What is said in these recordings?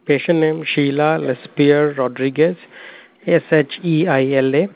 Patient name Sheila Lespier Rodriguez, Sheila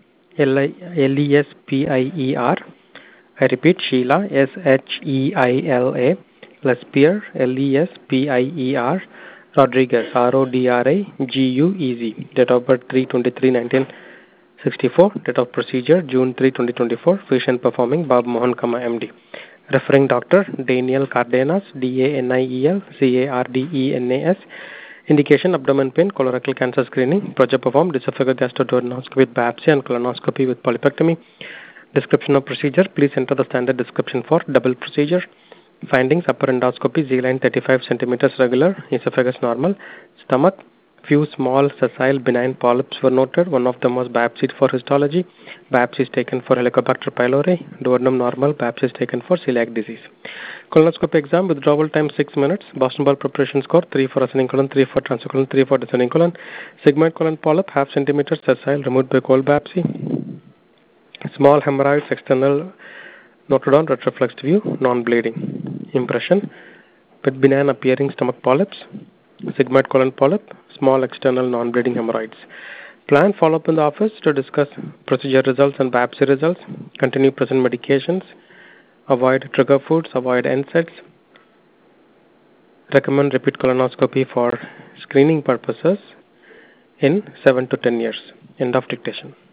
Lespier. I repeat, Sheila Sheila Lespier Lespier Rodriguez Rodriguez. Date of birth 3/23/1964. Date of procedure June 3, 2024. Patient performing Bob Mohan Kama MD. Referring doctor Daniel Cardenas Daniel Cardenas. Indication abdomen pain, colorectal cancer screening. Project performed esophageal gastroduodenoscopy with biopsy and colonoscopy with polypectomy. Description of procedure. Please enter the standard description for double procedure. Findings: upper endoscopy, Z-line 35 centimeters regular, esophagus normal, stomach. Few small sessile benign polyps were noted. One of them was biopsied for histology. Biopsy is taken for Helicobacter pylori. Duodenum normal. Biopsy is taken for celiac disease. Colonoscopy exam. Withdrawal time 6 minutes. Boston ball preparation score 3 for ascending colon, 3 for transcolon, 3 for descending colon. Sigmoid colon polyp half centimeter sessile removed by cold biopsy. Small hemorrhoids external noted on retroflexed view, non-bleeding. Impression with benign appearing stomach polyps, sigmoid colon polyp, small external non-bleeding hemorrhoids. Plan follow-up in the office to discuss procedure results and biopsy results. Continue present medications. Avoid trigger foods. Avoid NSAIDs. Recommend repeat colonoscopy for screening purposes in 7 to 10 years. End of dictation.